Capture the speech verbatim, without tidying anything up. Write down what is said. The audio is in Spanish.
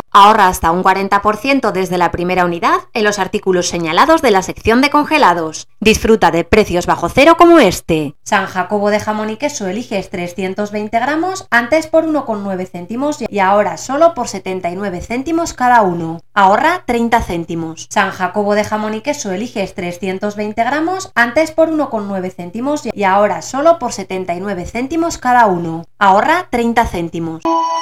Ahorra hasta un cuarenta por ciento desde la primera unidad en los artículos señalados de la sección de congelados. Disfruta de precios bajo cero como este. San Jacobo de jamón y queso eliges trescientos veinte gramos, antes por uno con nueve céntimos y ahora solo por setenta y nueve céntimos cada uno. Ahorra treinta céntimos. San Jacobo de jamón y queso eliges trescientos veinte gramos, antes por uno con nueve céntimos y ahora solo por setenta y nueve céntimos cada uno. Ahorra treinta céntimos.